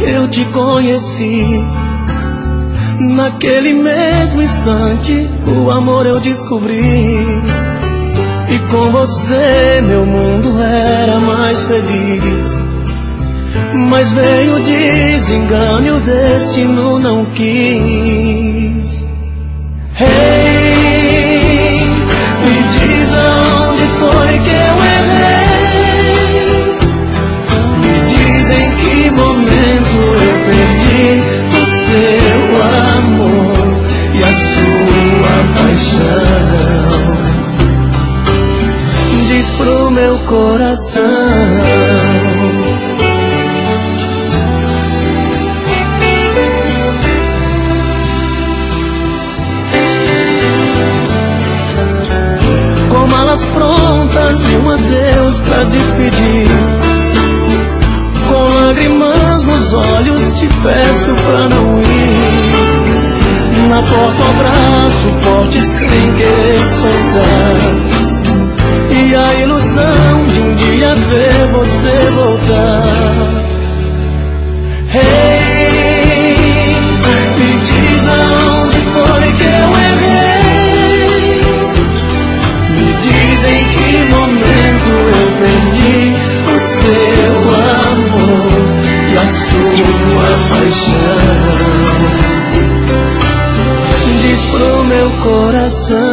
que eu te conheci. Naquele mesmo instante, o amor eu descobri. E com você meu mundo era mais feliz. Mas veio o desengano e o destino não quis. Hey, me diz aonde foi que eu errei. Me diz em que momento eu perdi o seu amor e a sua paixão. Diz pro meu coração. Malas prontas e um adeus pra despedir. Com lágrimas nos olhos te peço pra não ir. Na porta um abraço forte sem querer soltar. E a ilusão de um dia ver você voltar. Hey, me diz aonde foi que eu errei. Em que momento eu perdi o seu amor e a sua paixão? Diz pro meu coração.